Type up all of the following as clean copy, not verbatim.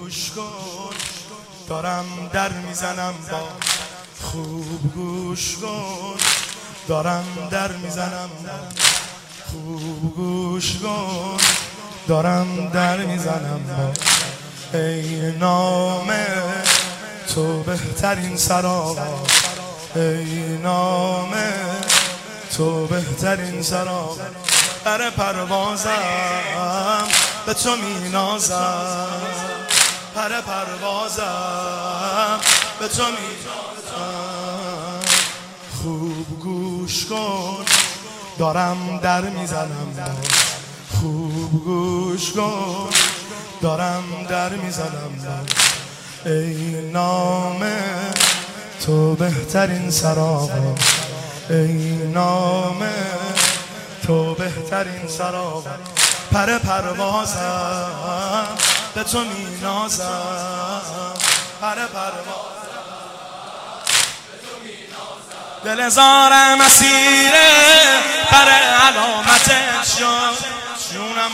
گوش کن دارم در میزنم با خوب گوش کن دارم در میزنم خوب گوش کن دارم در میزنم با ای نام تو بهترین سراغ ای نام تو بهترین سراغ در پروازم به تو می نازم پر پروازم به تو می نازم خوب گوش کن دارم در میزنم خوب گوش کن دارم در میزنم ای نام تو بهترین سراغ ای نام تو بهترین سراغ پر پروازم به تو می نازم پر پروازم به تو می نازم دل زارم اسیره پر علامتت شد جونم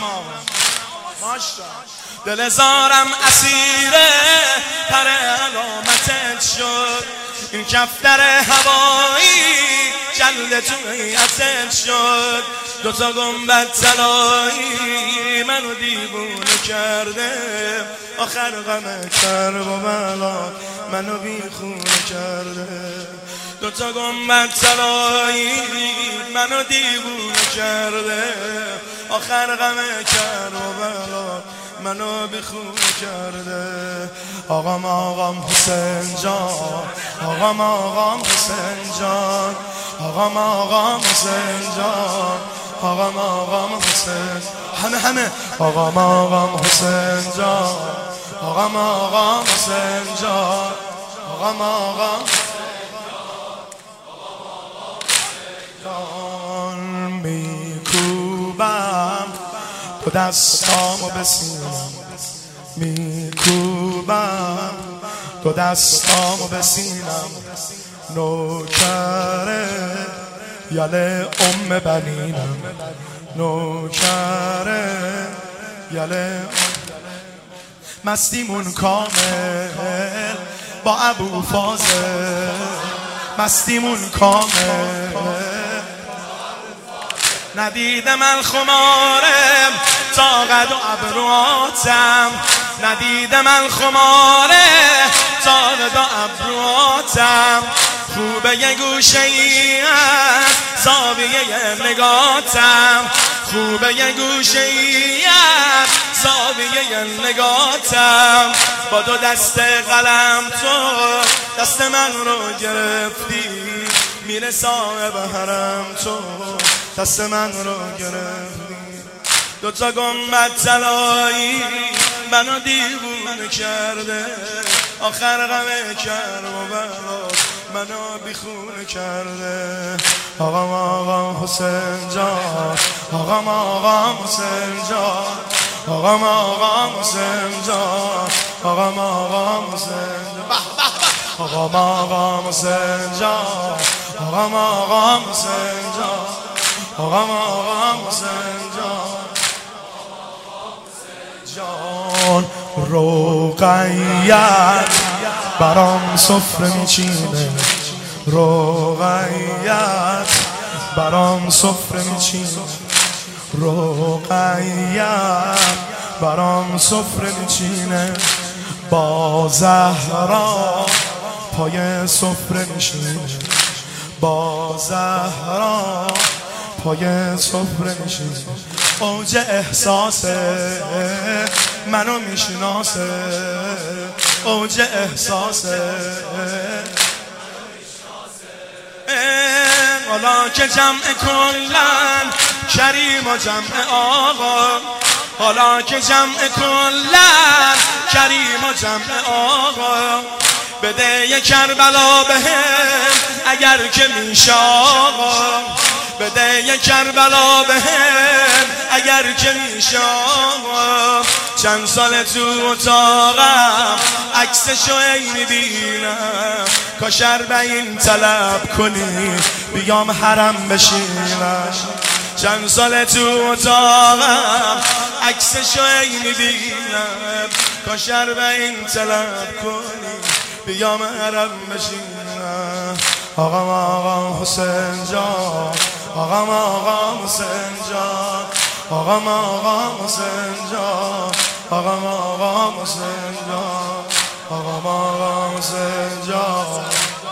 دل زارم اسیره پر علامتت شد این کفتر هوایی جلد جویتت شد دوتا گنبد طلایی منو دیوونه کرده آخر غم کرب و بلا منو بیخونه کرده دوتا گنبد طلایی منو دیوونه کرده آخر غم کرب و بلا منو بیخونه کرده آقام حسین جان آقام حسین جان آقام حسین جان آقام حسین همه آقام حسین جان آقام حسین جان آقام جان میکوبم تو دستامو به سینم میکوبم تو دستامو به سینم نوکره یله بنینم نوکره یله مستیمون کامل با ابو فاضل مستیمون کامل ندیدم الخمارم تا قد و ابرواتم ندیدم الخماره تا قد و ابرواتم خوبه یه گوشه ای از زاویه نگاتم خوبه یه گوشه ای از زاویه نگاتم با دو دست قلم تو دست من رو گرفتی میره صاحب حرم تو دست من رو گرفتی دوتا گنبد طلایی منو دیوونه کرده آخر غم کرب و بلا منو بیخونه کرده آقام حسین جان آقام حسین جان آقام حسین جان آقام حسین جان آقام حسین جان آقام حسین جان آقام حسین جان رقیت برام سفره میچینه رقیت برام سفره میچینه رقیت برام سفره میچینه با زهرا پای سفره میشینه با زهرا پای سفره میشینه اوج احساسه منو میشناسه اوج احساسه حالا که جمع کلن کریم و جمع آقا حالا که جمع کلن کریم و جمع آقا بده یه کربلا بهم اگر که میشه آقا بده یه کربلا بهم اگر که میشه آقا چند سال تو اتاقم عکسشو ای میبینم کاش 40 طلب کنی بیام حرم بشینم چند سال تو اتاقم عکسشو ای میبینم، کاشر به این طلب کنی بیا محرم بشینم. آقا حسین جان، آقا حسین جان، آقا حسین جان، آقا حسین جان، آقا حسین جان.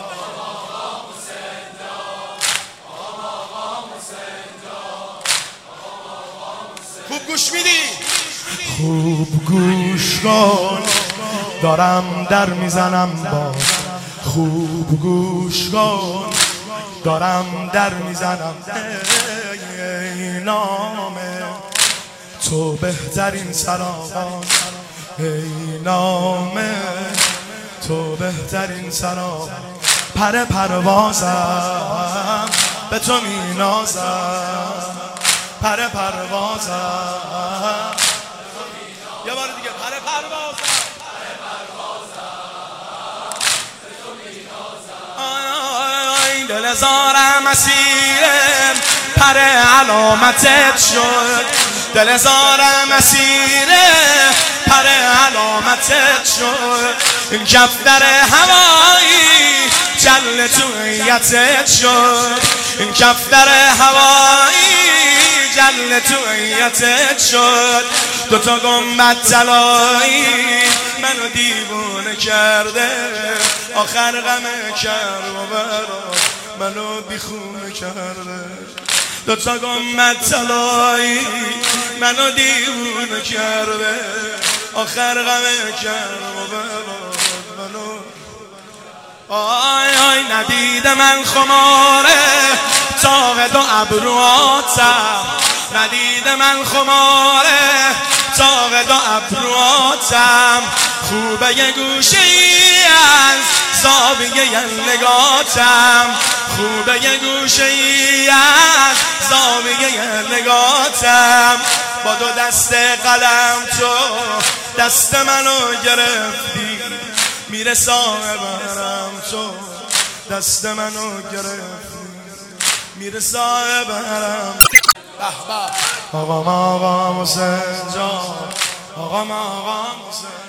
خوب گوش میدی؟ خوب گوش کن دارم در میزنم باز، خوب گوش کن دارم در میزنم. ای نام تو بهترین سرآغاز، ای نام تو بهترین سرآغاز. پر پروازم به تو مینازم، پر پروازم. یه بار دیگه پر پروازم، دل زارم اسیرم پر علامتت شد، دل زارم اسیرم پر علامتت شد. این کفتر هوایی جل تویتت شد، این کفتر هوایی جل تویتت شد. دوتا گنبد طلایی منو دیوونه کرده، آخر غم کربلا منو بیخونه کرده. دوتا گنبد طلایی منو دیوونه کرده، آخر غم کربلا منو. آی ندید من خماره تاق دو ابرواتم، ندید من خماره تاق دو ابرواتم. خوبه یه گوشه ای از زاویه نگاتم، خوبه یه گوشه ای از زاویه نگاتم. با دو دست قلم تو دست منو گرفتی، میره صاحبرم تو دست منو گرفتی، میره صاحبرم. آقا حسین جان، آقا حسین